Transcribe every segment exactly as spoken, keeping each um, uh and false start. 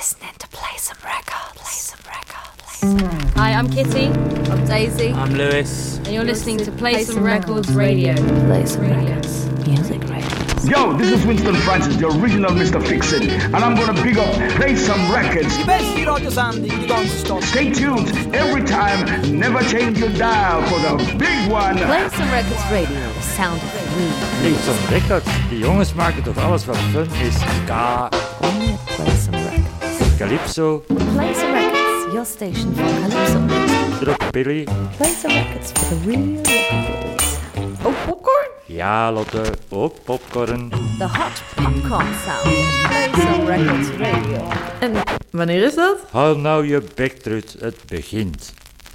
listening to Play Some Records. Play Some Records. Play some records. Hi, I'm Kitty. I'm Daisy. I'm Lewis. And you're listening to Play Some Records Radio. Play Some Records. Music Radio. Yo, this is Winston Francis, the original Mister Fix-It, and I'm gonna big up Play Some Records. I bästa radiosändning i Gangsterstad. Stay tuned every time, never change your dial for the big one. Play Some Records Radio, the sound of me. Play Some Records. Die jongens maken toch alles wat fun is. Ska, Only at Play Some Records. Calypso, Play Some Records, your station for Calypso. Rockabilly. Play Some Records for the real rockabillies. Oh, popcorn? Ja, Lotte, ook popcorn. The hot popcorn sound. Play Some Records Radio. En wanneer is dat? Hou nou je bek terug, het begint.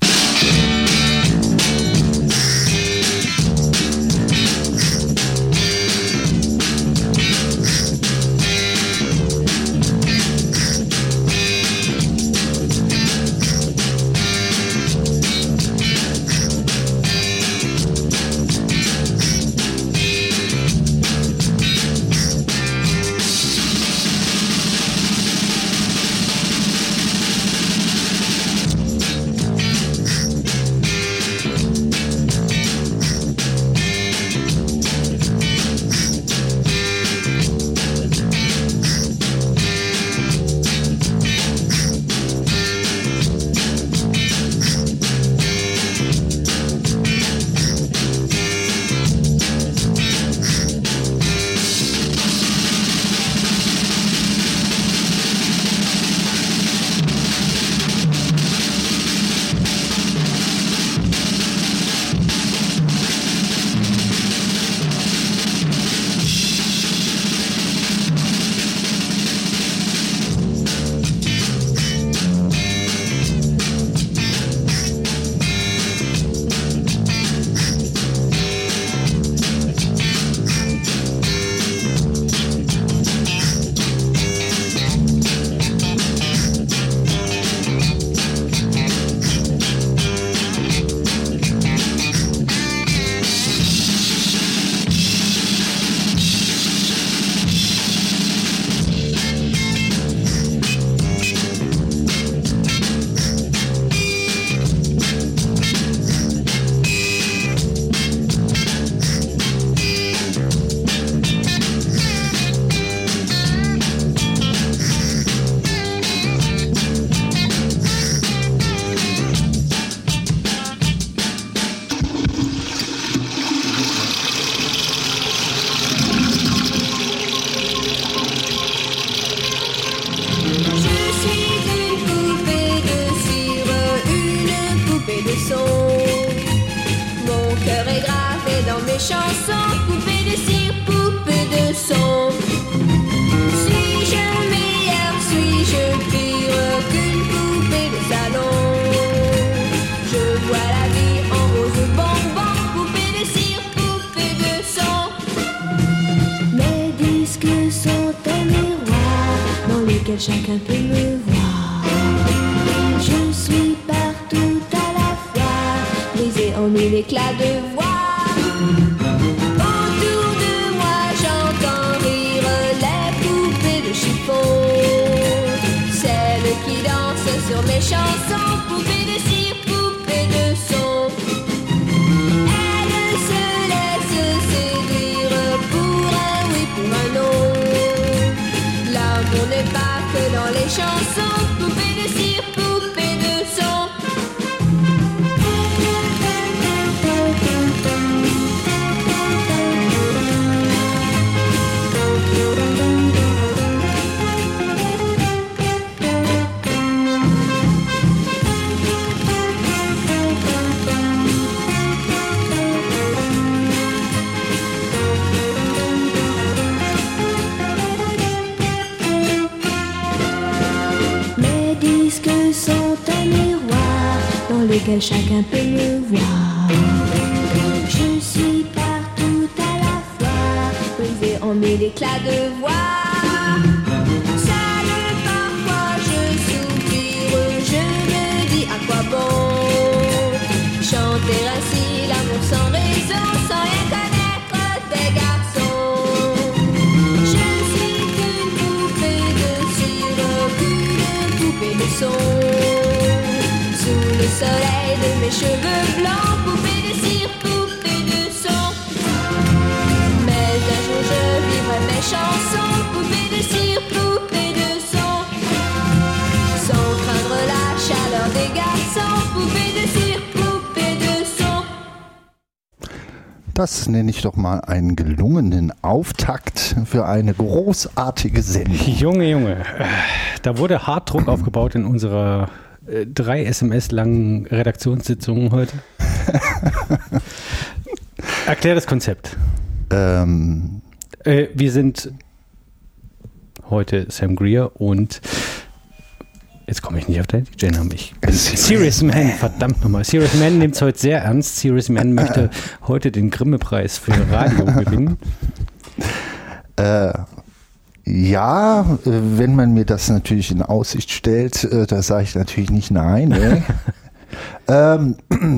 Chacun peut me voir. Je suis partout à la fois, brisée en mille éclats de voix. Autour de moi j'entends rire les poupées de chiffon, celles qui dansent sur mes chansons, poupées de cire, poupées de son. Elles se laissent séduire pour un oui, pour un non. L'amour n'est pas que dans les chansons, poupées de cire, poupées de son. Lequel chacun peut me voir. Je suis partout à la fois, brisée en mille éclats de voix. Seule parfois je soupire, je me dis à quoi bon chanter ainsi l'amour sans raison, sans rien connaître des garçons. Je suis qu'une poupée de cire, qu'une poupée de son. Sous le soleil de mes cheveux blancs, poupée de cire, poupée de son. Mais un jour je vivrai mes chansons, poupée de cire, poupée de son. Sans craindre la chaleur des garçons, poupée de cire, poupée de son. Das nenne ich doch mal einen gelungenen Auftakt für eine großartige Sendung. Junge, Junge, da wurde hart Druck aufgebaut in unserer äh, drei S M S langen Redaktionssitzung heute. Erklär das Konzept. Ähm, äh, wir sind heute Sam Greer und jetzt komme ich nicht auf den D J-Namen. Ich bin Serious Man, verdammt nochmal. Serious Man nimmt es heute sehr ernst. Serious Man möchte heute den Grimme-Preis für Radio gewinnen. Äh, ja, äh, wenn man mir das natürlich in Aussicht stellt, äh, da sage ich natürlich nicht nein. Ne? ähm,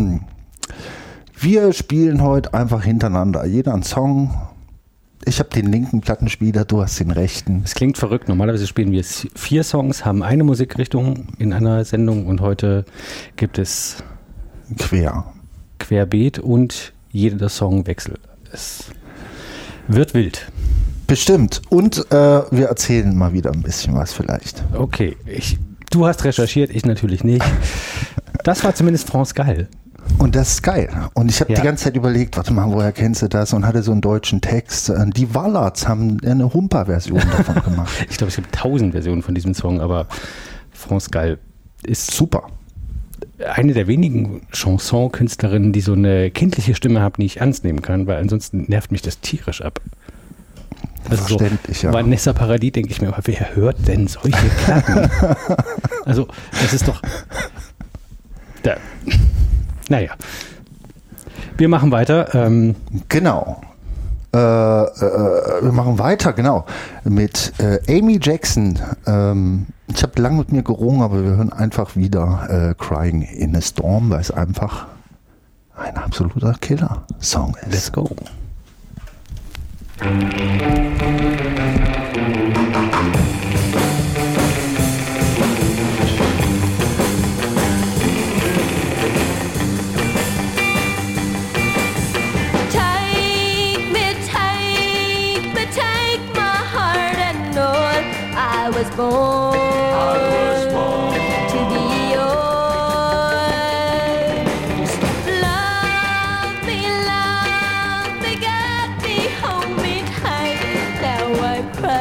wir spielen heute einfach hintereinander. Jeder einen Song. Ich habe den linken Plattenspieler, du hast den rechten. Es klingt verrückt. Normalerweise spielen wir vier Songs, haben eine Musikrichtung in einer Sendung und heute gibt es Quer. Querbeet und jeder Song Wechsel. Es wird wild. Bestimmt. Und äh, wir erzählen mal wieder ein bisschen was vielleicht. Okay, ich, du hast recherchiert, ich natürlich nicht. Das war zumindest France Gall. Und das ist geil. Und ich habe Ja. die ganze Zeit überlegt, warte mal, woher kennst du das? Und hatte so einen deutschen Text. Die Wallards haben eine Humper-Version davon gemacht. Ich glaube, es gibt tausend Versionen von diesem Song, aber France Gall ist Super. eine der wenigen Chanson-Künstlerinnen, die so eine kindliche Stimme hat, die ich ernst nehmen kann, weil ansonsten nervt mich das tierisch ab. Also so Verständlich, ja. Vanessa Paradis denke ich mir, aber wer hört denn solche Platten? Also, das ist doch... Da. Naja. Wir machen weiter. Ähm, Genau. Äh, äh, wir machen weiter, genau. Mit äh, Amy Jackson. Ähm, ich habe lange mit mir gerungen, aber wir hören einfach wieder äh, Crying in a Storm, weil es einfach ein absoluter Killer-Song ist. let's go. Take me, take me, take my heart and know I was born, to be yours. Love me, love me, get me, hold me tight. Now I cry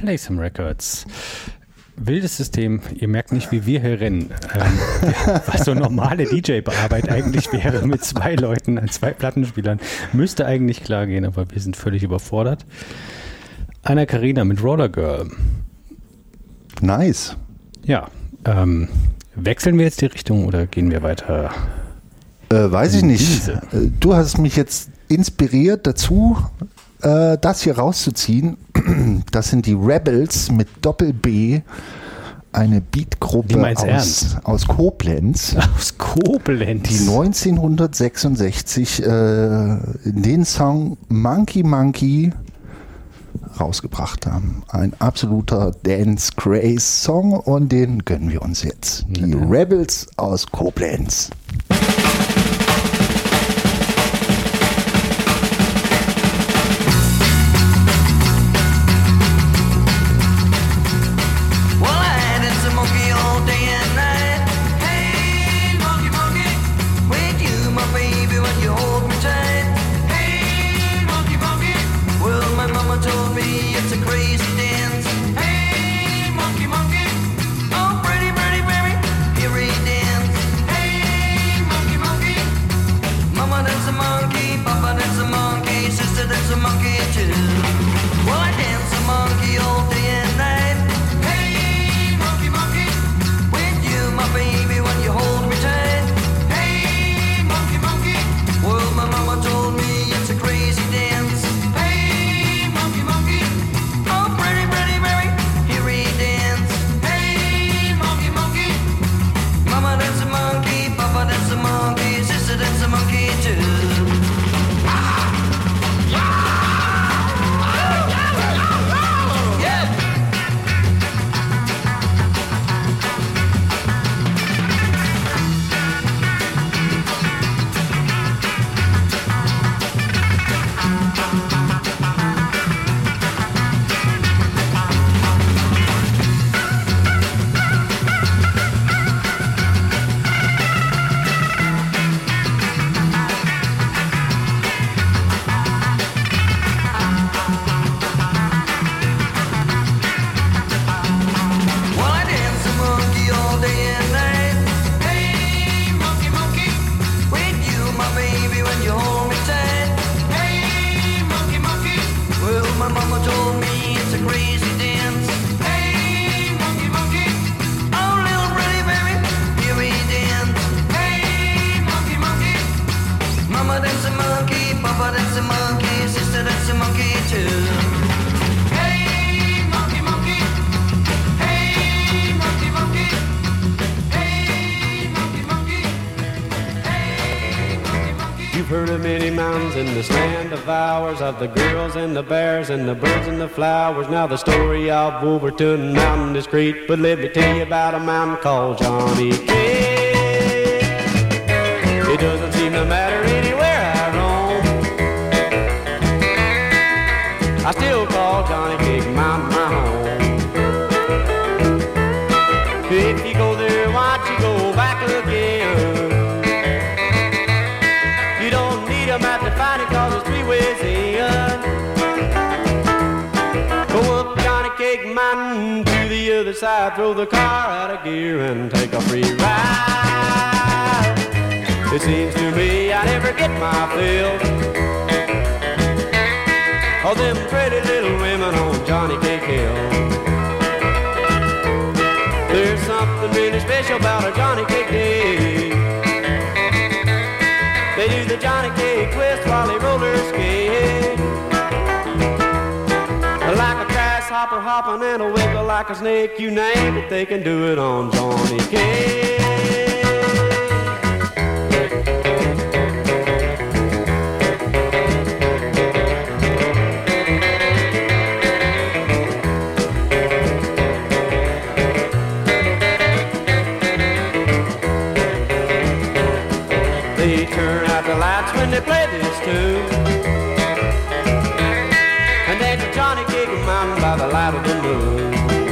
Play Some Records. Wildes System, ihr merkt nicht, wie wir hier rennen. Ähm, was so normale D J-Arbeit eigentlich wäre mit zwei Leuten, an zwei Plattenspielern, müsste eigentlich klar gehen, aber wir sind völlig überfordert. Anna Karina mit Roller Girl. Nice. Ja, ähm, wechseln wir jetzt die Richtung oder gehen wir weiter? Äh, weiß ich nicht. Diese. Du hast mich jetzt inspiriert dazu, äh, das hier rauszuziehen. Das sind die Rebels mit Doppel-B, eine Beatgruppe aus, aus Koblenz. Aus Koblenz. Die neunzehnhundertsechsundsechzig äh, den Song Monkey Monkey rausgebracht haben. Ein absoluter Dance-Craze-Song und den gönnen wir uns jetzt. Die ja. Rebels aus Koblenz. In this land of ours, of the girls and the bears and the birds and the flowers. Now the story of Wolverton Mountain is great, but let me tell you about a mountain called Johnny Cake. It doesn't seem to matter anywhere I roam, I still call Johnny Cake Mountain my home. If you go there, why don't you go back again? Map to find it, cause it's three ways in. Go up Johnny Cake Mountain to the other side, throw the car out of gear and take a free ride. It seems to me I never get my fill of them pretty little women on Johnny Cake Hill. There's something really special about a Johnny Cake Day. They do the Johnny Cake twist while they roller skate, like a grasshopper hopping and a wiggle like a snake. You name it, they can do it on Johnny Cake. They turn out the lights when they play this tune, and then to Johnny Cake Mountain by the light of the moon.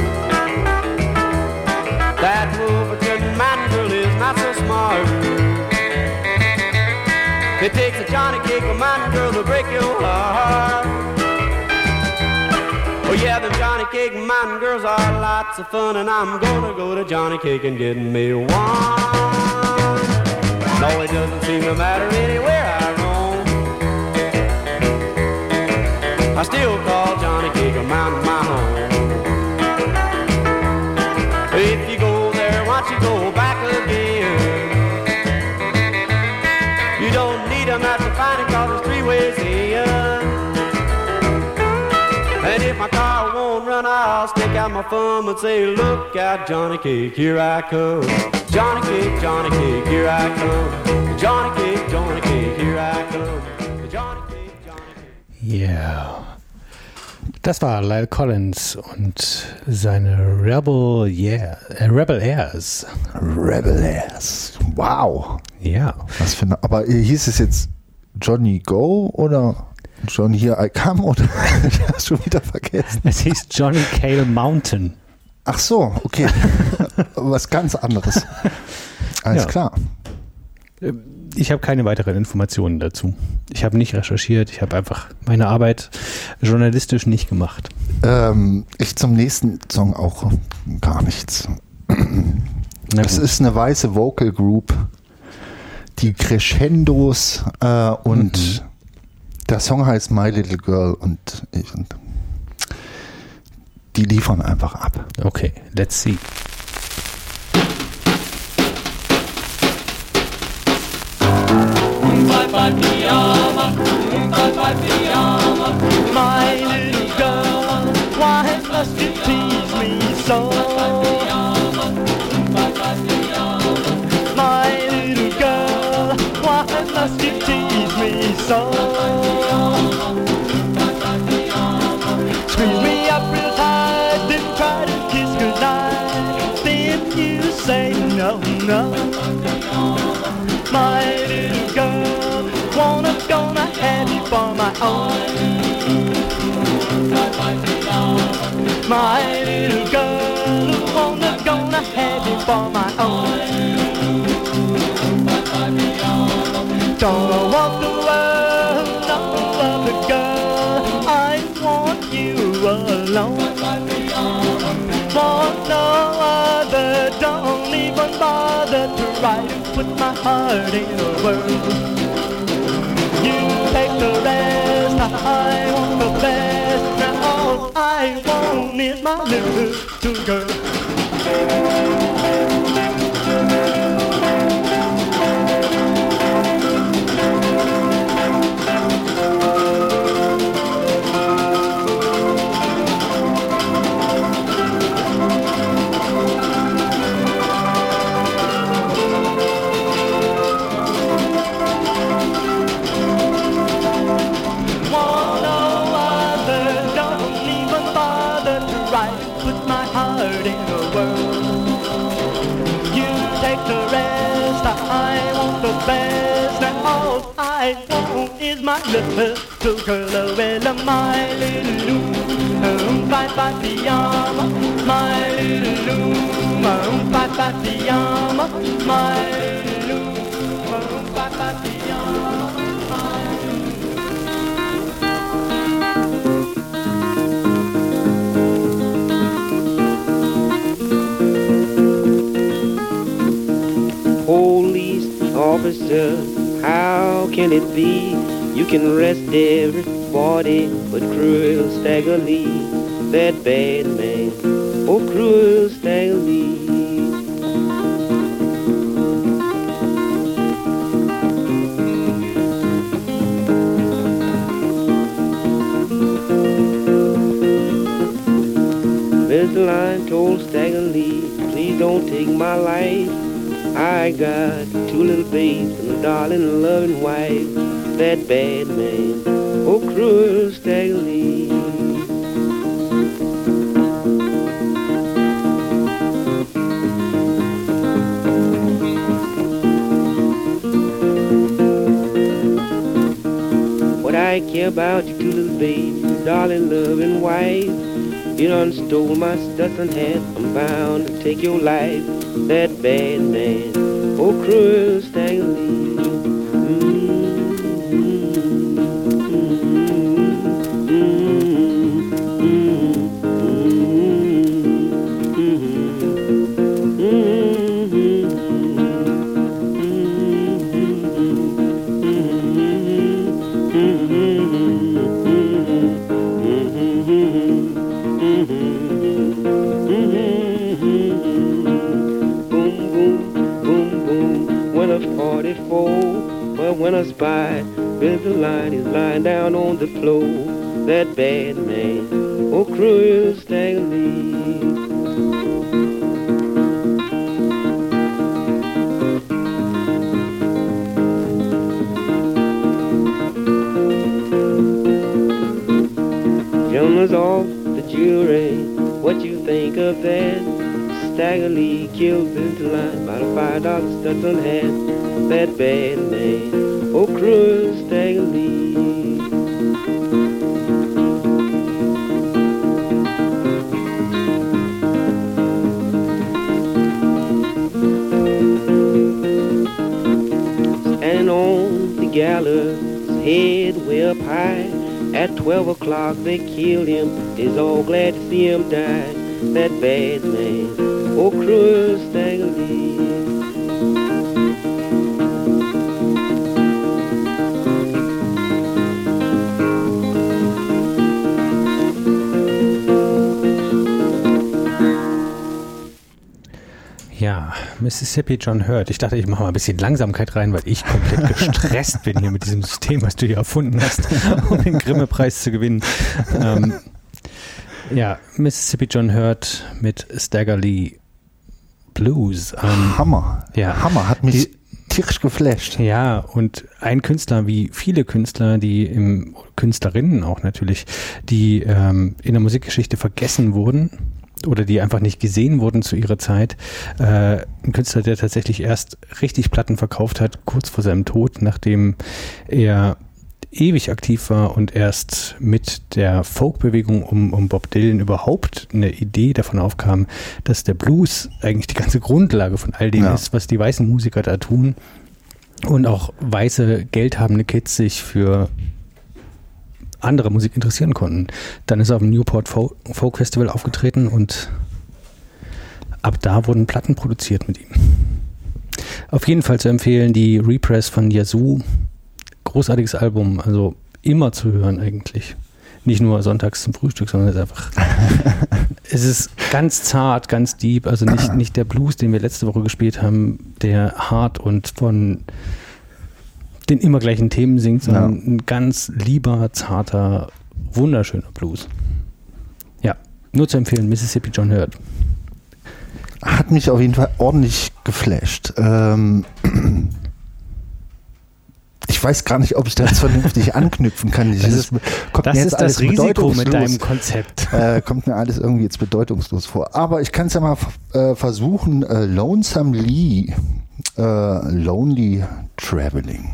That Wolverton Mountain girl is not so smart. It takes a Johnny Cake Mountain girl to break your heart. Oh, Oh yeah, the Johnny Cake Mountain girls are lots of fun, and I'm gonna go to Johnny Cake and get me one. No, it doesn't seem to matter anywhere I roam. I still call Johnny Cake Mountain my home. If you go there, why don't you go back again? You don't need a map to find it, cause there's three ways in. And if my car won't run, I'll stick out my thumb and say, look out, Johnny Cake, here I come. Johnny Cake, Johnny Cake, here I come. Johnny Cake, Johnny Cake, here I come. Johnny Cake, Johnny Cake. Yeah. Das war Lyle Collins und seine Rebel, yeah, äh, Rebel Airs. Rebel Airs. Wow. Ja. Was für eine, aber hieß es jetzt Johnny Go oder Johnny Here I Come oder hast du wieder vergessen? Es hieß Johnny Cale Mountain. Ach so, okay. Was ganz anderes. Alles Ja. klar. Ich habe keine weiteren Informationen dazu. Ich habe nicht recherchiert, ich habe einfach meine Arbeit journalistisch nicht gemacht. Ähm, ich zum nächsten Song auch gar nichts. Es ist eine weiße Vocal Group, die Crescendos äh, und mhm. der Song heißt My Little Girl und, ich, und die liefern einfach ab. Okay, let's see. My little girl, why must you tease me so? My little girl, why must you tease me so? Squeeze me up real tight, then try to kiss goodnight. Then you say no, no. My little girl, wanna, gonna have you for my own. My little girl, wanna, gonna have you for my own. Don't want the world, no other girl, I want you alone. Want no other, don't even bother to write and put my heart in a whirl. You take the rest, I want the best. Now all I want is my little girl. I want the best, and all I want is my little girl. Well, my little um, bye bye piyama, my little um, bye bye piyama, my little um, bye bye piyama, my Police officer, how can it be you can arrest everybody but cruel Stagger Lee, that bad man, oh cruel Stagger Lee. Mister Lion told Stagger Lee, please don't take my life. I got two little babes and a darling loving wife, that bad man, oh cruel Stagger Lee. What I care about your two little babes, your darling loving wife. You done stole my Stetson hat, I'm bound to take your life, that bad man, oh cruel Stagger Lee. Mm-hmm. Mm-hmm. by. With the light is lying down on the floor. That bad man, oh cruel Stagger Lee. Gentlemen's off the jury, what you think of that? Stagger Lee killed Bill Line by the five dollar Stetson hat. That bad man, oh cruel Stagger Lee. Standing on the gallows, head way up high. At twelve o'clock they killed him, is all glad to see him die. That bad man, oh cruel Stagger Lee. Ja, Mississippi John Hurt. Ich dachte, ich mache mal ein bisschen Langsamkeit rein, weil ich komplett gestresst bin hier mit diesem System, was du hier erfunden hast, um den Grimme-Preis zu gewinnen. Ähm, ja, Mississippi John Hurt mit Stagger Lee Blues. Ähm, Hammer. Ja. Hammer, hat mich Die, tierisch geflasht. Ja, und ein Künstler, wie viele Künstler, die im, Künstlerinnen auch natürlich, die ähm, in der Musikgeschichte vergessen wurden, oder die einfach nicht gesehen wurden zu ihrer Zeit. Äh, ein Künstler, der tatsächlich erst richtig Platten verkauft hat, kurz vor seinem Tod, nachdem er ewig aktiv war und erst mit der Folkbewegung um, um Bob Dylan überhaupt eine Idee davon aufkam, dass der Blues eigentlich die ganze Grundlage von all dem ja. ist, was die weißen Musiker da tun und auch weiße, geldhabende Kids sich für andere Musik interessieren konnten. Dann ist er auf dem Newport Folk Festival aufgetreten und ab da wurden Platten produziert mit ihm. Auf jeden Fall zu empfehlen die Repress von Yazoo. Großartiges Album, also immer zu hören eigentlich. Nicht nur sonntags zum Frühstück, sondern es ist einfach es ist ganz zart, ganz deep, also nicht, nicht der Blues, den wir letzte Woche gespielt haben, der hart und von den immer gleichen Themen singt, sondern ja. ein ganz lieber, zarter, wunderschöner Blues. Ja, nur zu empfehlen, Mississippi John Hurt. Hat mich auf jeden Fall ordentlich geflasht. Ähm, ich weiß gar nicht, ob ich da jetzt vernünftig anknüpfen kann. Das ist, kommt das, mir jetzt ist alles das Risiko mit deinem Konzept. Äh, kommt mir alles irgendwie jetzt bedeutungslos vor. Aber ich kann es ja mal äh, versuchen. Äh, Lonesome Lee, äh, Lonely Traveling.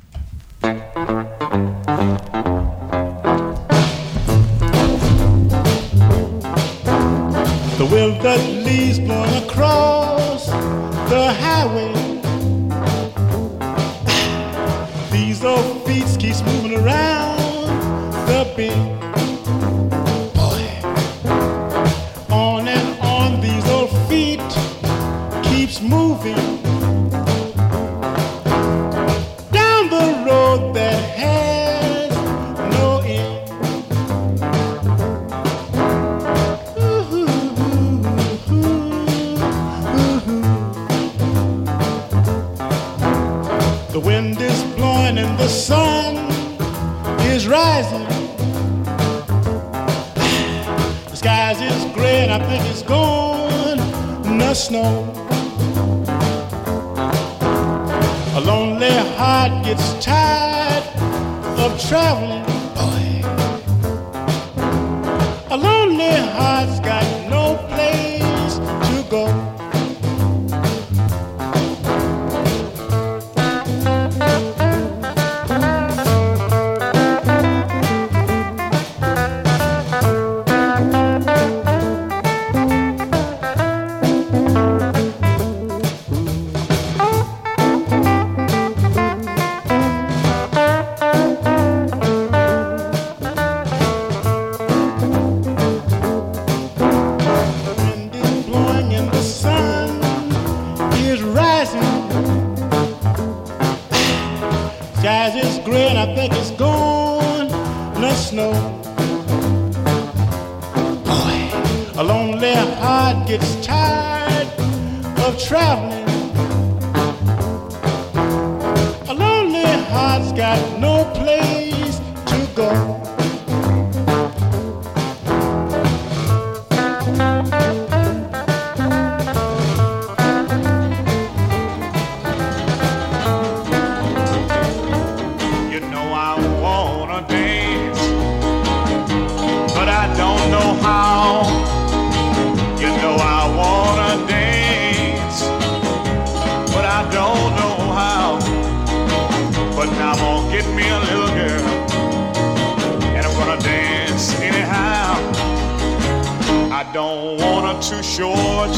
The wind that leaves blowing across the highway. These old feet keeps moving around the bend. Boy, on and on these old feet keeps moving down the road that has no end. Ooh, ooh, ooh, ooh. The wind is blowing and the sun is rising. The skies is gray and I think it's going to snow. A lonely heart gets tired of traveling. Boy, a lonely heart's got no place to go. Traveling, a lonely heart's got no place to go. I don't want her too short,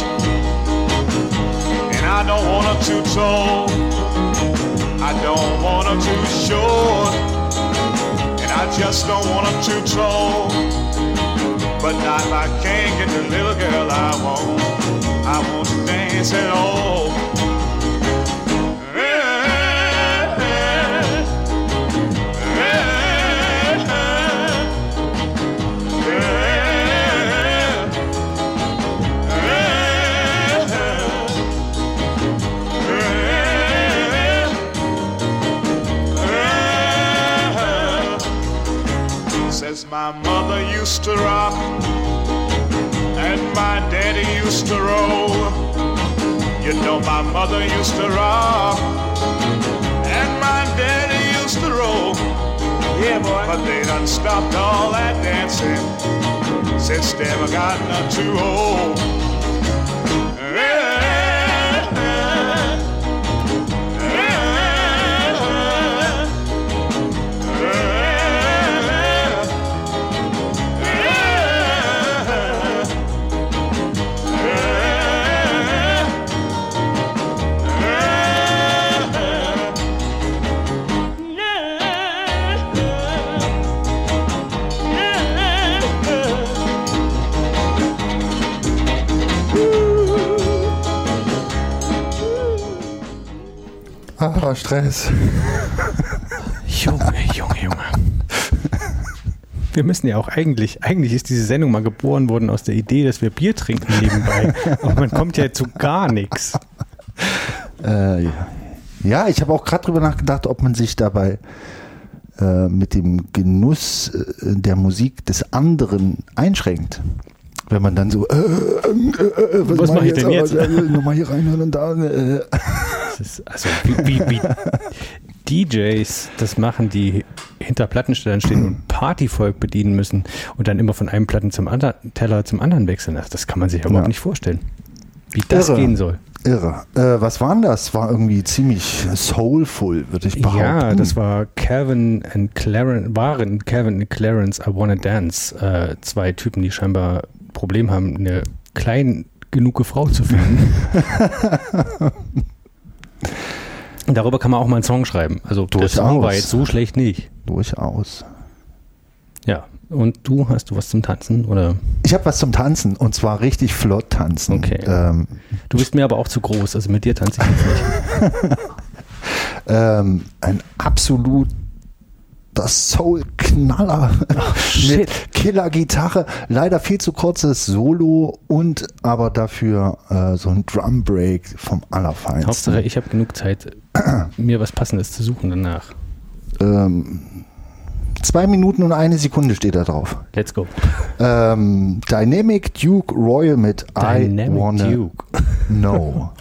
and I don't want her too tall. I don't want her too short, and I just don't want her too tall. But not if I can't get the little girl I want. I want to dance at all. My mother used to rock, and my daddy used to roll. You know my mother used to rock, and my daddy used to roll. Yeah, boy. But they done stopped all that dancing since they ever gotten too old. Ah, Stress. Junge, Junge, Junge. Wir müssen ja auch eigentlich, eigentlich ist diese Sendung mal geboren worden aus der Idee, dass wir Bier trinken nebenbei. Aber man kommt ja zu gar nichts. Äh, ja. ja, ich habe auch gerade drüber nachgedacht, ob man sich dabei äh, mit dem Genuss äh, der Musik des anderen einschränkt. Wenn man dann so, äh, äh, äh, was, was mache ich denn jetzt? jetzt? Nochmal hier reinhören und da. Äh. Das ist also wie, wie, wie D Js das machen, die hinter Plattenstellern stehen und Partyvolk bedienen müssen und dann immer von einem Platten zum anderen, Teller zum anderen wechseln. Ach, das kann man sich ja überhaupt nicht vorstellen, wie das Irre. gehen soll. Irre. Äh, was war denn das? War irgendwie ziemlich soulful, würde ich behaupten. Ja, das war Calvin and Clarence, waren Calvin and Clarence I Wanna Dance, äh, zwei Typen, die scheinbar Problem haben, eine klein genug Frau zu finden. Darüber kann man auch mal einen Song schreiben. Also der Song war jetzt so schlecht nicht. Durchaus. Ja, und du, hast du was zum Tanzen? Oder? Ich habe was zum Tanzen und zwar richtig flott tanzen. Okay. Ähm, du bist mir aber auch zu groß, also mit dir tanze ich jetzt nicht. ähm, ein absolut das Soul-Knaller oh, mit Killer-Gitarre, leider viel zu kurzes Solo und aber dafür äh, so ein Drum-Break vom Allerfeinsten. Hauptsache, ich habe genug Zeit, mir was Passendes zu suchen danach. Ähm, zwei Minuten und eine Sekunde steht da drauf. Let's go. Ähm, Dynamic Duke Royal mit Dynamic I Wanna Duke. Know.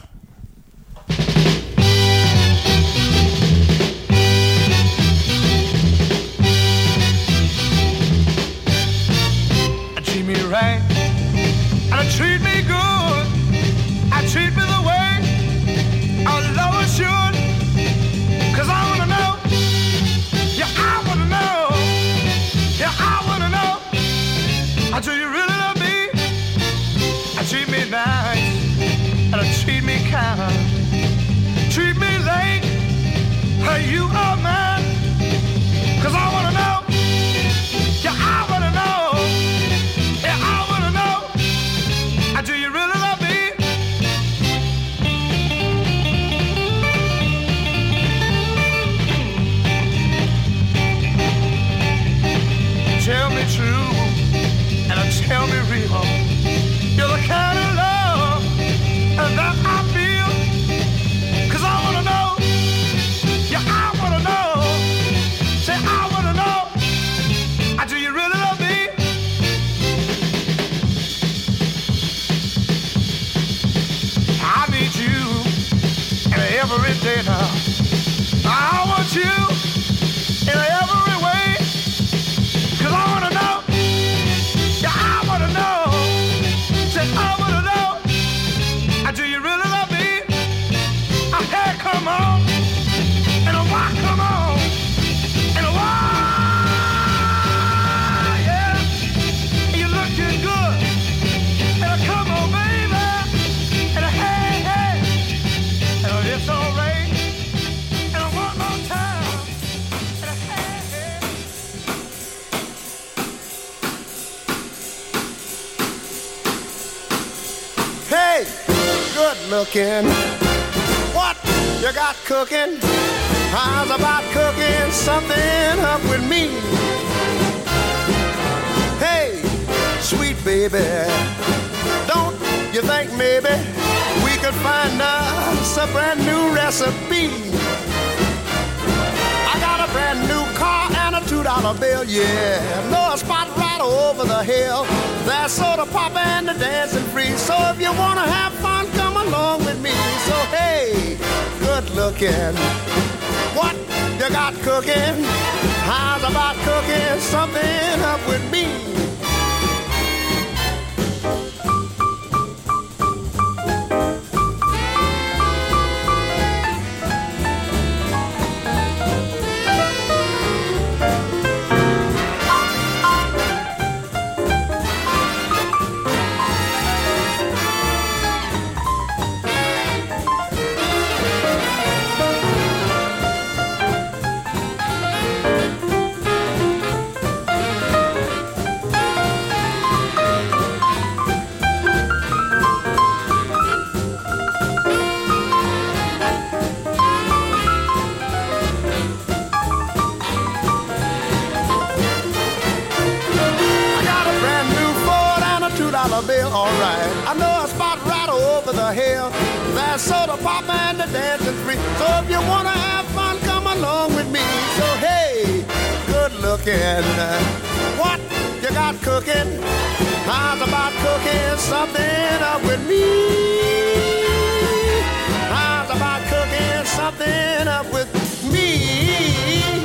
Right, and I treat me good. I treat me the way a lover should. Cause I wanna know, yeah, I wanna know, yeah, I wanna know. Do you really love me? I treat me nice, and I treat me kind. Treat me like hey, you are mine. Cause I wanna know, yeah, I wanna know. Do you really love me? Tell me true and tell me real. You're the kind of love that I feel. Hey, good looking. What you got cooking? How's about cooking something up with me? Hey, sweet baby, don't you think maybe we could find us a brand new recipe? I got a brand new car and a two dollar bill, yeah. Know a spot right over the hill. That's soda pop and the dancing free. So if you wanna have fun, come along with me. So hey, good looking. What you got cooking? How's about cooking something up with me? Bill, all right. I know a spot right over the hill. There's soda pop and the dancing free. So if you wanna have fun, come along with me. So hey, good looking. What you got cooking? How's about cooking something up with me? How's about cooking something up with me?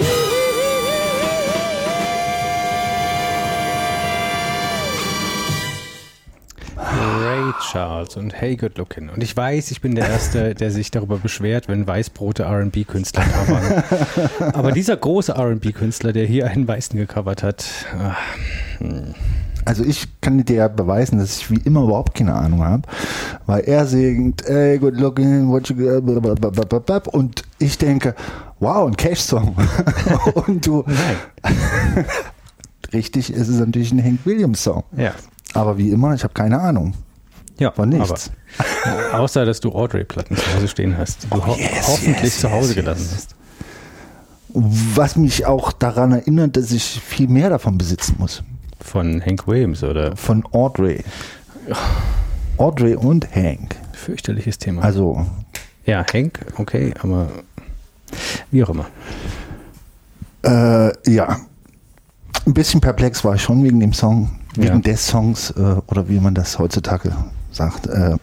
Ray Charles und Hey Good Looking. Und ich weiß, ich bin der Erste, der sich darüber beschwert, wenn Weißbrote R and B-Künstler covern. Aber dieser große R and B-Künstler, der hier einen Weißen gecovert hat, ach, hm. Also ich kann dir ja beweisen, dass ich wie immer überhaupt keine Ahnung habe, weil er singt, hey, good looking, what you got, und ich denke, wow, ein Cash-Song. Und du, nein. Richtig, es ist natürlich ein Hank Williams-Song. Ja. Aber wie immer, ich habe keine Ahnung. Ja, von nichts. Aber, außer, dass du Audrey-Platten zu Hause stehen hast, die du oh, ho- yes, hoffentlich yes, zu Hause yes, gelassen yes. hast. Was mich auch daran erinnert, dass ich viel mehr davon besitzen muss. Von Hank Williams, oder? Von Audrey. Audrey und Hank. Fürchterliches Thema. Also. Ja, Hank, okay, aber wie auch immer. Äh, ja. Ein bisschen perplex war ich schon wegen dem Song, wegen Ja. des Songs, äh, oder wie man das heutzutage sagt. Äh,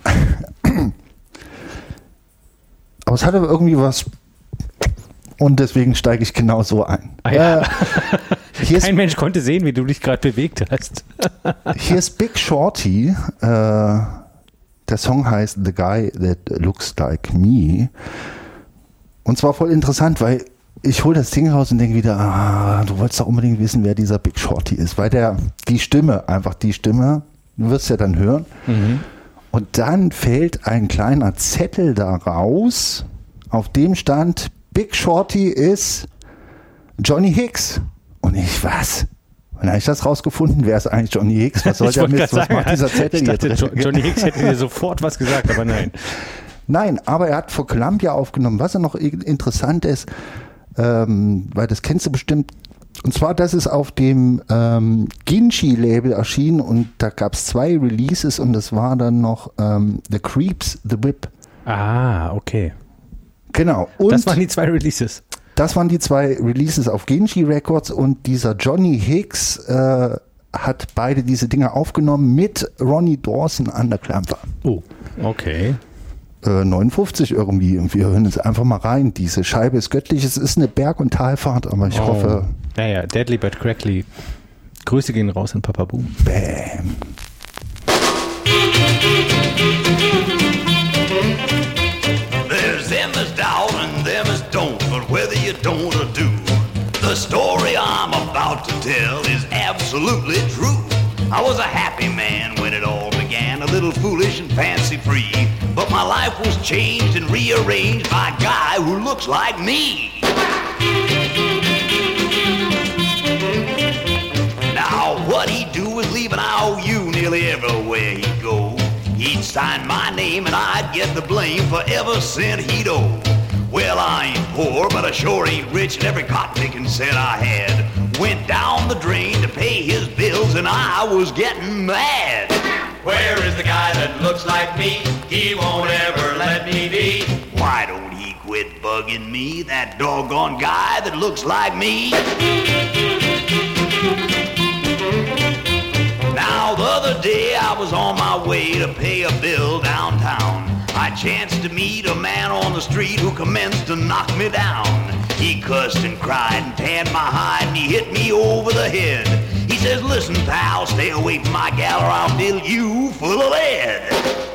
aber es hatte irgendwie was, und deswegen steige ich genau so ein. Ah, ja. äh, hier Kein ist, Mensch konnte sehen, wie du dich gerade bewegt hast. hier ist Big Shorty. Äh, der Song heißt The Guy That Looks Like Me. Und zwar voll interessant, weil ich hole das Ding raus und denke wieder, ah, du wolltest doch unbedingt wissen, wer dieser Big Shorty ist. Weil der, die Stimme, einfach die Stimme, du wirst ja dann hören. Mhm. Und dann fällt ein kleiner Zettel da raus, auf dem stand, Big Shorty ist Johnny Hicks. Und ich, was? Und dann habe ich das rausgefunden, wer ist eigentlich Johnny Hicks? Was soll Ich der wollte Mist? gerade Was sagen, macht dieser Zettel ich hier dachte, drin? Jo- Johnny Hicks hätte dir sofort was gesagt, aber nein. Nein, aber er hat vor Columbia aufgenommen. Was ja noch interessant ist, ähm, weil das kennst du bestimmt, und zwar, das ist auf dem ähm, Ginchi-Label erschienen, und da gab es zwei Releases, und das war dann noch ähm, The Creeps, The Whip. Ah, okay. Genau. Und das waren die zwei Releases. Das waren die zwei Releases auf Ginchi Records, und dieser Johnny Hicks äh, hat beide diese Dinge aufgenommen mit Ronnie Dawson an der Klampe. Oh, okay. Äh, neunundfünfzig irgendwie, und wir hören jetzt einfach mal rein. Diese Scheibe ist göttlich, es ist eine Berg- und Talfahrt, aber ich oh. hoffe... Naja, Deadly but Crackly. Grüße gehen raus an Papa Boom. Bam. There's them as doubt and them as don't, but whether you don't or do, the story I'm about to tell is absolutely true. I was a happy man when it all began, a little foolish and fancy-free, but my life was changed and rearranged by a guy who looks like me. Now, what he'd do is leave an I O U nearly everywhere he'd go. He'd sign my name and I'd get the blame for every cent he'd owe. Well, I ain't poor, but I sure ain't rich, and every cotton-picking cent I had went down the drain to pay his bills, and I was getting mad. Where is the guy that looks like me? He won't ever let me be. Why don't he quit bugging me, that doggone guy that looks like me? Now, the other day I was on my way to pay a bill downtown. I chanced to meet a man on the street who commenced to knock me down. He cussed and cried and tanned my hide and he hit me over the head. He says, listen, pal, stay away from my gal or I'll fill you full of lead.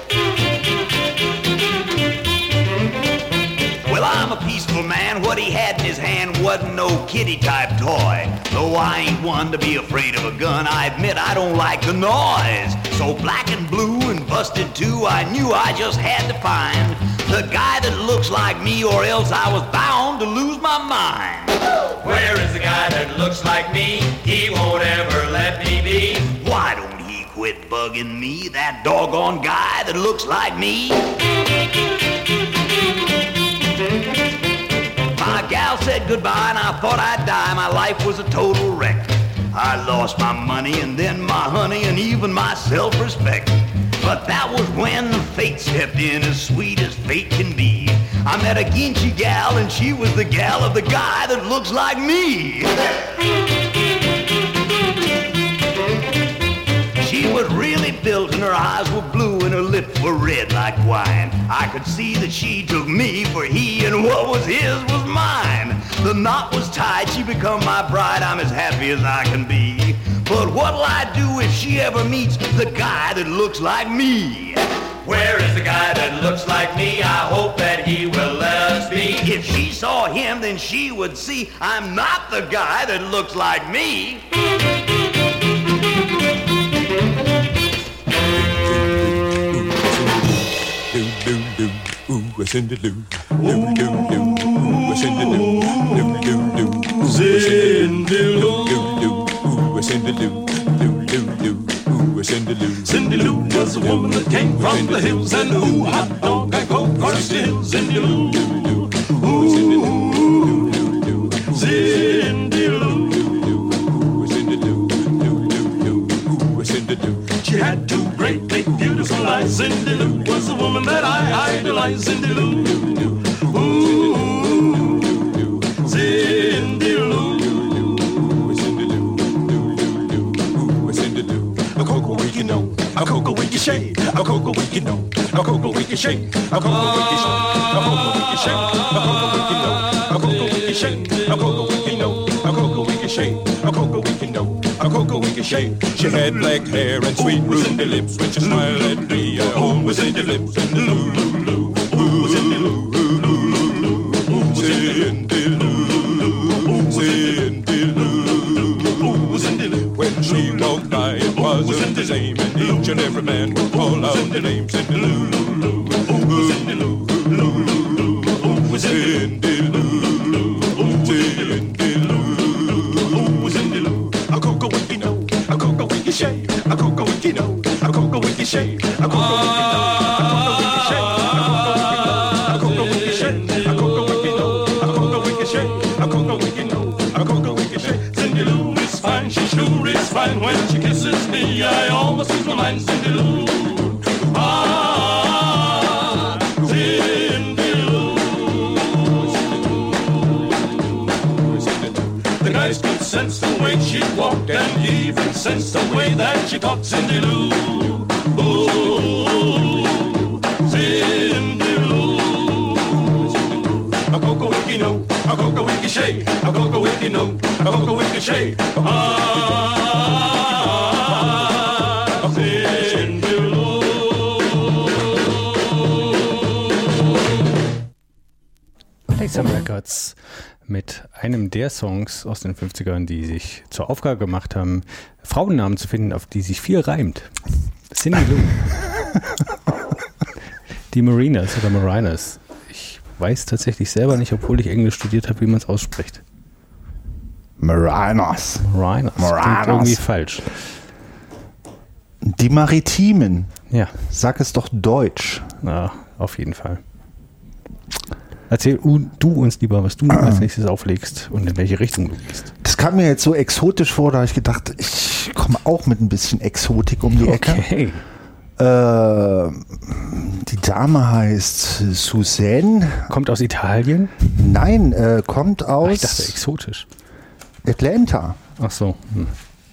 Well, I'm a peaceful man. What he had in his hand wasn't no kitty-type toy. Though I ain't one to be afraid of a gun, I admit I don't like the noise. So black and blue and busted too, I knew I just had to find the guy that looks like me, or else I was bound to lose my mind. Where is the guy that looks like me? He won't ever let me be. Why don't he quit bugging me, that doggone guy that looks like me? My gal said goodbye and I thought I'd die. My life was a total wreck. I lost my money and then my honey and even my self-respect. But that was when fate stepped in, as sweet as fate can be. I met a Geechee gal and she was the gal of the guy that looks like me. She was really built and her eyes were blue and her lips were red like wine. I could see that she took me for he and what was his was mine. The knot was tied, she become my bride, I'm as happy as I can be. But what'll I do if she ever meets the guy that looks like me? Where is the guy that looks like me? I hope that he will let us be. If she saw him, then she would see I'm not the guy that looks like me. Ooh, a Cindy-Lou. Lou, Lou, Lou. Ooh, a Cindy-Lou. Lou, Lou, Lou. Cindy-Lou. Ooh, a Cindy-Lou. Lou, Lou, Lou. Ooh, a Cindy-Lou. Cindy-Lou was a woman that came from the hills, and ooh, hot dog, I go for still. Cindy-Lou. Ooh, Cindy-Lou. Cindy-Lou. She had two great, big, beautiful eyes. Cindy-Lou was the woman that I idolized. Cindy-Lou, ooh, Cindy-Lou, Cindy-Lou. A cocoa we can know, a cocoa we can shake, a cocoa we can know, a cocoa we can shake, a cocoa we can shake, a cocoa we can shake, a cocoa we can shake, a cocoa we can know, a cocoa we can shake, a cocoa we can know. A cocoa we can shake. She had black hair and sweet ruby lips. When she smiled at me, I always in the lips. And the loo, loo, loo. Ooh, Cindy-Lou, loo, loo, loo. Ooh, Cindy-Lou, Cindy-Lou, ooh, Cindy-Lou. When she walked by, it wasn't the same. And each and every man would call out the name. Cindy-Lou, loo, ooh, Cindy-Lou, loo, loo, ooh, Cindy-Lou, ooh, Cindy-Lou, ooh, Cindy-Lou. A cocoa we can know, a cocoa we can shake, a cocoa we can know, a cocoa we can shake, a cocoa we can know, a cocoa we can shake, a cocoa we can know, a cocoa we can shake, a cocoa we can know, a cocoa we can shake. Cindy-Lou is fine, she sure is fine. When she kisses me, I almost lose my mind. Cindy-Lou, ah, Cindy-Lou. The guy's good sense, the way she walked, and even sense the way that she talked. Cindy-Lou, ooh, Cindy-Lou. A cocoa we can know, a cocoa we can shake, a cocoa we can know, a cocoa we can shake. Ah, Cindy-Lou. Playtime Records mit einem der Songs aus den fünfzigern, die sich zur Aufgabe gemacht haben, Frauennamen zu finden, auf die sich viel reimt. Cindy-Lou. Die Marinas oder Marinas. Ich weiß tatsächlich selber nicht, obwohl ich Englisch studiert habe, wie man es ausspricht. Marinas. Marinas. Marinas. Klingt irgendwie falsch. Die Maritimen. Ja. Sag es doch deutsch. Na, auf jeden Fall. Erzähl du uns lieber, was du als nächstes auflegst und in welche Richtung du gehst. Das kam mir jetzt so exotisch vor, da habe ich gedacht, ich komme auch mit ein bisschen Exotik um die Ecke. Okay. Äh, die Dame heißt Suzanne. Kommt aus Italien? Nein, äh, kommt aus... Ach, ich dachte exotisch. Atlanta. Ach so. Hm.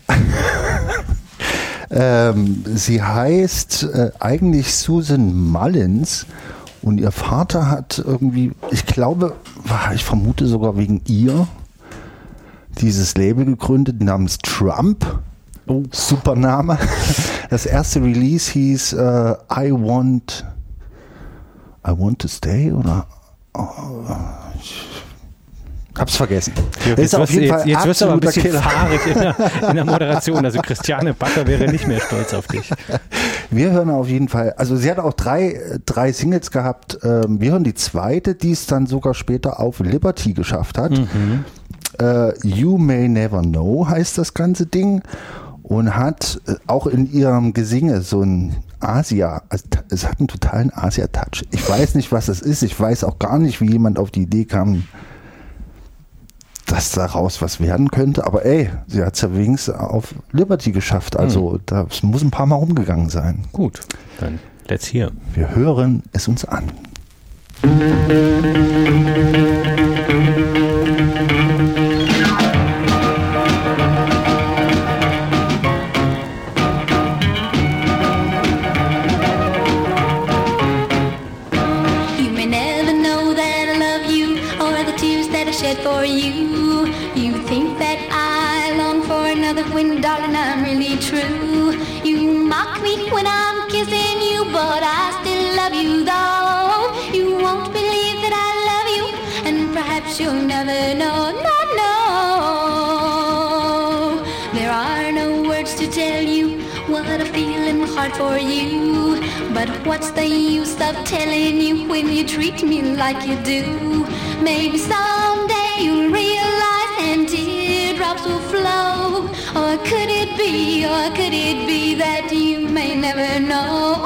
ähm, sie heißt äh, eigentlich Susan Mullins und ihr Vater hat irgendwie, ich glaube, ich vermute sogar wegen ihr, dieses Label gegründet namens Trump. Oh. Super Name. Das erste Release hieß uh, I Want I Want to Stay oder oh, ich hab's vergessen. Ja, jetzt, wirst, jetzt, jetzt wirst du aber ein bisschen Killer. fahrig in der, in der Moderation. Also Christiane Backer wäre nicht mehr stolz auf dich. Wir hören auf jeden Fall, also sie hat auch drei, drei Singles gehabt. Wir hören die zweite, die es dann sogar später auf Liberty geschafft hat. Mhm. Uh, You May Never Know heißt das ganze Ding. Und hat auch in ihrem Gesinge so ein Asia, also es hat einen totalen Asia-Touch. Ich weiß nicht, was es ist. Ich weiß auch gar nicht, wie jemand auf die Idee kam, dass daraus was werden könnte. Aber ey, sie hat es ja wenigstens auf Liberty geschafft. Also das muss ein paar Mal rumgegangen sein. Gut, dann let's hear. Wir hören es uns an. For you, you think that I long for another when, darling, I'm really true. You mock me when I'm kissing you, but I still love you, though. You won't believe that I love you, and perhaps you'll never know, no, no. There are no words to tell you what I feel in my heart for you, but what's the use of telling you when you treat me like you do? Maybe someday you'll realize and teardrops will flow. Or could it be, or could it be that you may never know?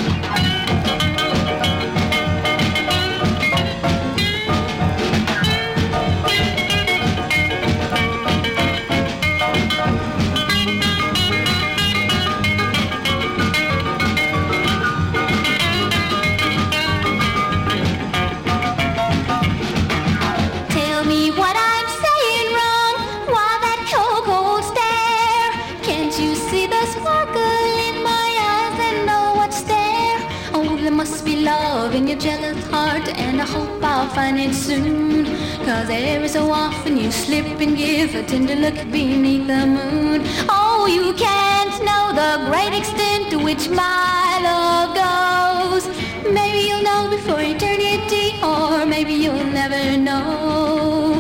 In your jealous heart, and I hope I'll find it soon. Cause every so often you slip and give a tender look beneath the moon. Oh, you can't know the great extent to which my love goes. Maybe you'll know before eternity, or maybe you'll never know.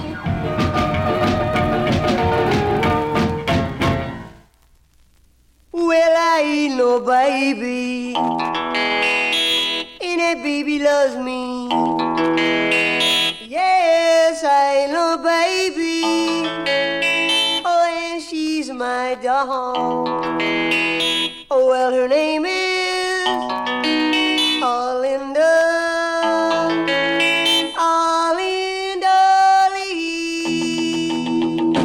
Well, I ain't no baby, and that baby loves me. Yes, I ain't no baby, oh, and she's my doll. Oh, well, her name is Arlinda, Arlinda Lee.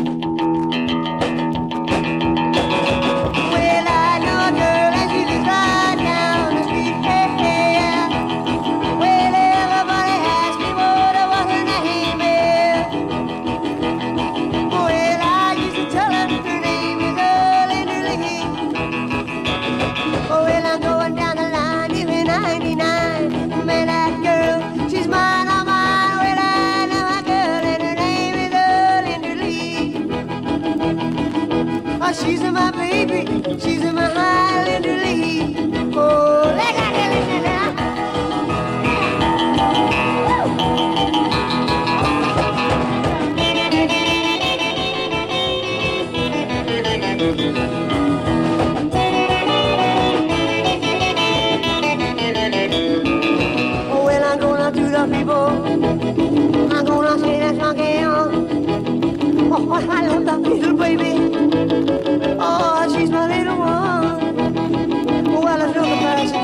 Well, I know a girl and she lives right down the street. Hey, hey. Well, everybody asks me what was her name is. Well, I used to tell her her name is Arlinda Lee. Oh, well, I'm going down the line, even ninety-nine. Man, that girl, she's mine, oh mine. Well, I know a girl, and her name is Arlinda Lee. Oh, she's my baby, she's my Arlinda Lee. Oh, let her get it now. Oh, well, I'm gonna do the people. I'm gonna say that song again. Oh, I love that little baby. Oh, she's my little one. Oh, well, I know the past.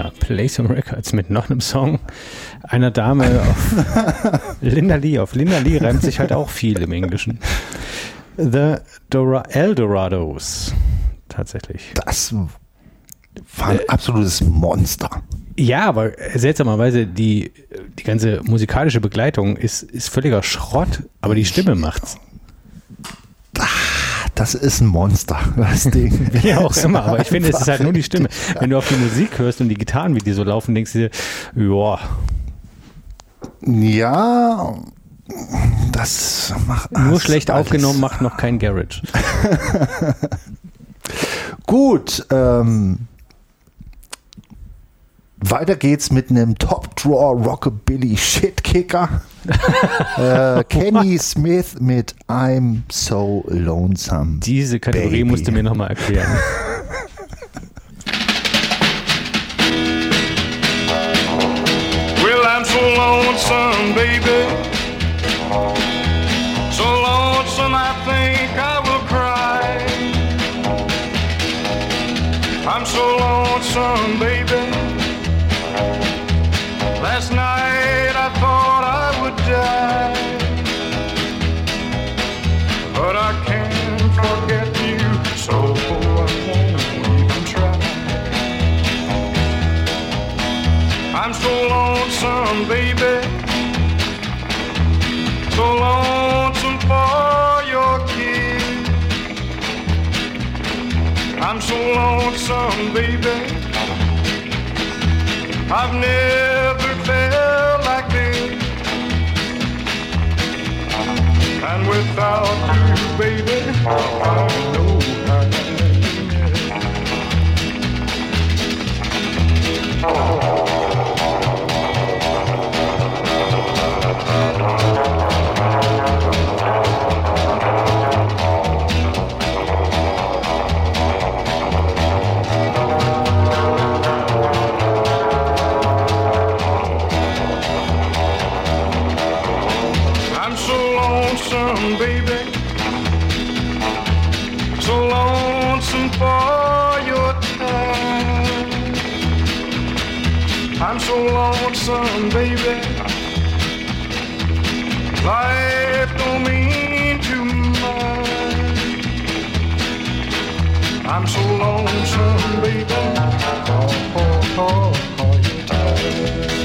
Ja, Play Some Records mit noch einem Song einer Dame auf Linda Lee. Auf Linda Lee reimt sich halt auch viel im Englischen. The Dora Eldorados. Tatsächlich. Das war ein absolutes Monster. Ja, aber seltsamerweise die, die ganze musikalische Begleitung ist, ist völliger Schrott, aber die Stimme macht's. Das ist ein Monster, das Ding. Wie auch immer, aber ich finde, es ist halt nur die Stimme. Wenn du auf die Musik hörst und die Gitarren, wie die so laufen, denkst du dir, ja. Ja, das macht nur schlecht alles aufgenommen, macht noch kein Garage. Gut, ähm, weiter geht's mit einem Top-Draw Rockabilly Shitkicker. äh, Kenny Smith mit I'm So Lonesome. Diese Kategorie Baby. musst du mir nochmal erklären. Well, I'm so lonesome, baby. So lonesome, I think I will cry. I'm so lonesome, baby. Last night I thought I would die, but I can't forget you, so I won't even try. I'm so lonesome, baby, so lonesome for your kiss. I'm so lonesome, baby, I've never felt like this, and without you, baby, I know I baby, so lonesome for your time. I'm so lonesome, baby, life don't mean too much. I'm so lonesome, baby, for, for, for, for your time.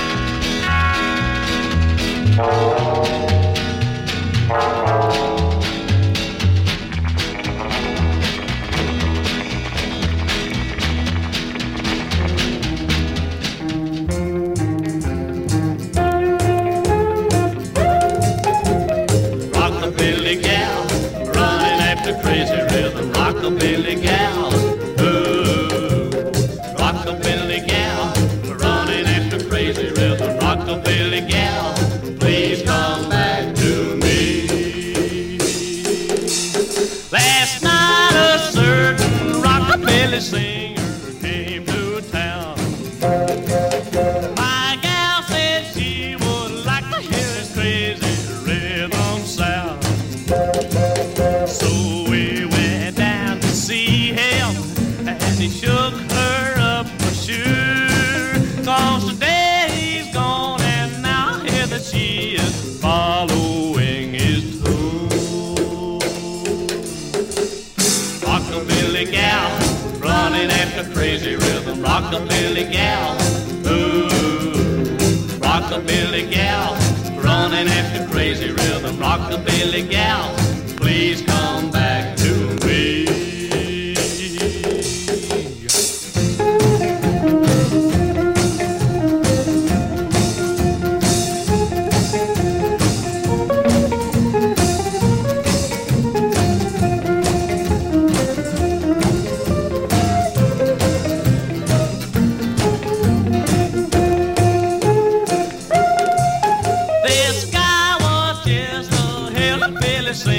Rockabilly gal, running after crazy rhythm. Rockabilly gal, ooh. Rockabilly gal, running after crazy rhythm. Rockabilly gal, please come back to me. Last night a certain rockabilly singer came to town. My gal said she would like to hear this crazy rhythm sound. So we went down to see him, and he shook her up for sure. Cause today he's gone, and now I hear that she is following his tune. Rockabilly gal, running after crazy rhythm. Rockabilly gal, ooh. Rockabilly gal, running after crazy rhythm. Rockabilly gal, please come back to me. This guy was just a hillbilly singer.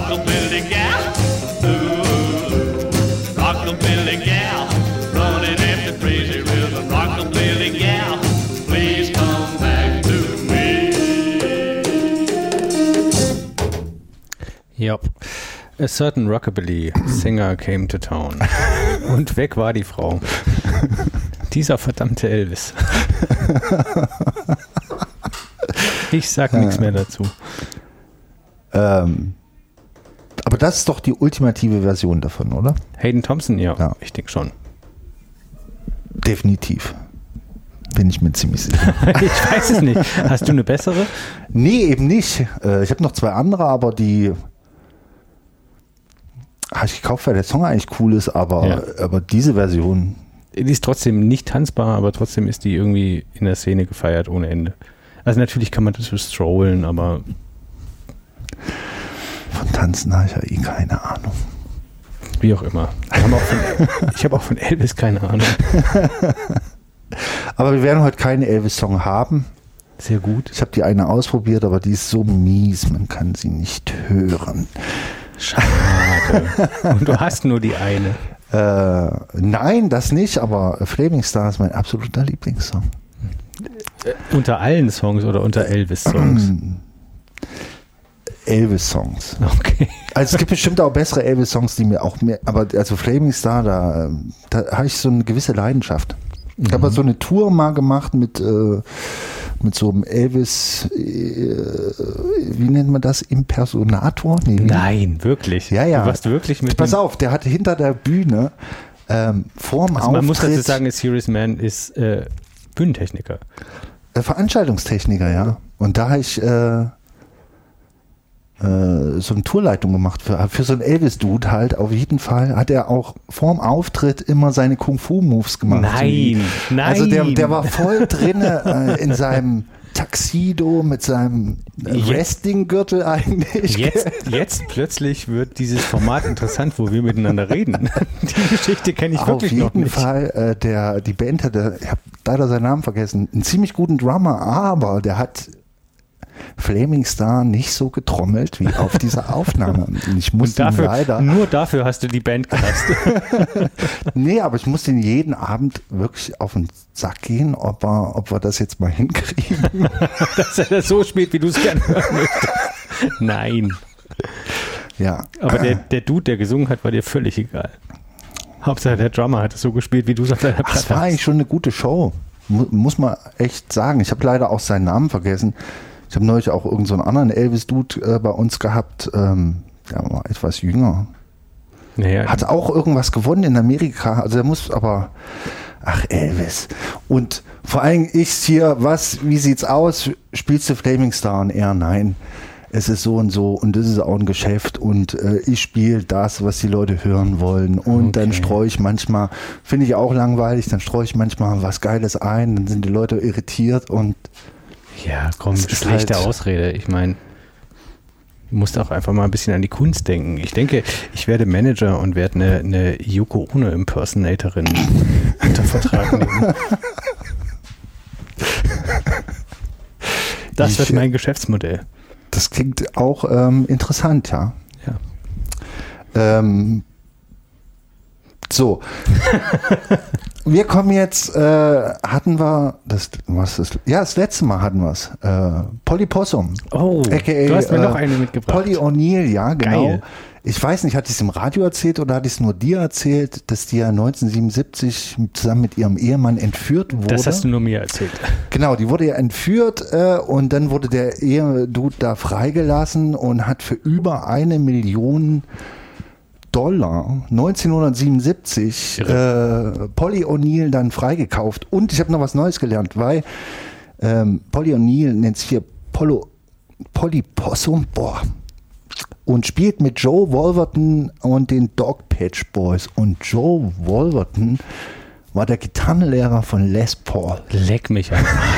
rockabilly gal. Ooh, rockabilly gal, running after crazy rhythm. Rockabilly gal, please come back to me. Yep. A certain rockabilly singer came to town. Und weg war die Frau. Dieser verdammte Elvis. Ich sag nichts Ja. mehr dazu. Ähm, aber das ist doch die ultimative Version davon, oder? Hayden Thompson, ja, Ja. ich denke schon. Definitiv. Bin ich mir ziemlich sicher. Ich weiß es nicht. Hast du eine bessere? Nee, eben nicht. Äh, ich habe noch zwei andere, aber die habe ich gekauft, weil der Song eigentlich cool ist, aber, Ja. aber diese Version, Die ist trotzdem nicht tanzbar, aber trotzdem ist die irgendwie in der Szene gefeiert ohne Ende. Also natürlich kann man das so strollen, aber von Tanzen habe ich ja eh keine Ahnung. wie auch immer. Wir haben auch von, ich habe auch von Elvis keine Ahnung. Aber wir werden heute keinen Elvis-Song haben. Sehr gut. Ich habe die eine ausprobiert, aber die ist so mies, man kann sie nicht hören. Schade. Und du hast nur die eine. Äh, nein, das nicht, aber Flaming Star ist mein absoluter Lieblingssong. Äh, unter allen Songs oder unter Elvis-Songs? Elvis-Songs. Okay. Also es gibt bestimmt auch bessere Elvis-Songs, die mir auch mehr, aber also Flaming Star, da, da habe ich so eine gewisse Leidenschaft. Ich habe Mhm. so eine Tour mal gemacht mit, äh, mit so einem Elvis, äh, wie nennt man das, Impersonator? Nee, wie? Nein, wirklich. Ja, ja. Du warst wirklich mit Pass dem- auf, der hatte hinter der Bühne ähm, vorm Also man muss dazu Auftritt sagen, Serious Man ist äh, Bühnentechniker. äh, Veranstaltungstechniker, ja. Und da habe ich äh, äh, so eine Tourleitung gemacht für, für so einen Elvis-Dude halt. Auf jeden Fall hat er auch vorm Auftritt immer seine Kung-Fu-Moves gemacht. Nein, nein. Also der, der war voll drin äh, in seinem Tuxedo mit seinem äh, Jetzt- Wrestling-Gürtel eigentlich. Jetzt, jetzt plötzlich wird dieses Format interessant, wo wir miteinander reden. Die Geschichte kenne ich Auf wirklich noch jeden nicht. Fall, äh, der, die Band hatte, ich habe leider seinen Namen vergessen, einen ziemlich guten Drummer, aber der hat Flaming Star nicht so getrommelt wie auf dieser Aufnahme. Und ich Und musste ihn dafür, leider, nur dafür hast du die Band gehasst. nee, aber ich musste ihn jeden Abend wirklich auf den Sack gehen, ob, er, ob wir das jetzt mal hinkriegen. Dass er das so spielt, wie du es gerne hören möchtest. Nein. Ja. Aber der, der Dude, der gesungen hat, war dir völlig egal. Hauptsache der Drummer hat es so gespielt, wie du es auf deiner Ach, Platte es war hast. eigentlich schon eine gute Show. Mu muss man echt sagen. Ich habe leider auch seinen Namen vergessen. Ich habe neulich auch irgendeinen so anderen Elvis-Dude äh, bei uns gehabt. Ähm, der war etwas jünger. Naja, Hat auch irgendwas gewonnen in Amerika. Also er muss aber... Ach, Elvis. Und vor allem ich hier, was, wie sieht's aus? Spielst du Flaming Star? Und er, nein. Es ist so und so und das ist auch ein Geschäft und äh, ich spiele das, was die Leute hören wollen und Okay. dann streue ich manchmal, finde ich auch langweilig, dann streue ich manchmal was Geiles ein, dann sind die Leute irritiert und ja, komm, Es ist schlechte halt- Ausrede. Ich meine, du musst auch einfach mal ein bisschen an die Kunst denken. Ich denke, ich werde Manager und werde eine, eine Yoko Ono Impersonatorin unter Vertrag nehmen. Das Ich- wird mein Geschäftsmodell. das klingt auch ähm, interessant, ja. Ja. Ähm, so. Wir kommen jetzt, äh, hatten wir, das, was ist, ja, das letzte Mal hatten wir es, äh, Polly Possum. Oh, A K A, du hast mir äh, noch eine mitgebracht. Polly O'Neill, ja, genau. Geil. Ich weiß nicht, hatte ich es im Radio erzählt oder hatte ich es nur dir erzählt, dass die ja neunzehnhundertsiebenundsiebzig zusammen mit ihrem Ehemann entführt wurde? Das hast du nur mir erzählt. Genau, die wurde ja entführt äh, und dann wurde der Ehedude da freigelassen und hat für über eine Million Dollar neunzehnhundertsiebenundsiebzig äh, Polly O'Neill dann freigekauft. Und ich habe noch was Neues gelernt, weil ähm, Polly O'Neill nennt sich hier Polo, Polly Possum, boah, und spielt mit Joe Wolverton und den Dogpatch Boys. Und Joe Wolverton war der Gitarrenlehrer von Les Paul. Leck mich an.